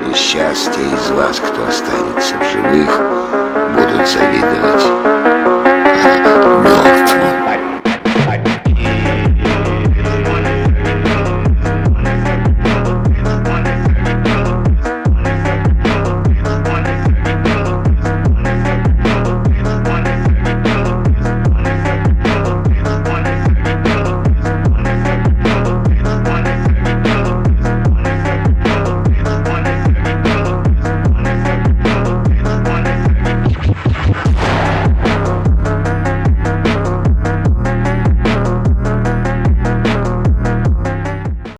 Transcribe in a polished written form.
И сейчас те из вас, кто останется в живых, будут завидовать.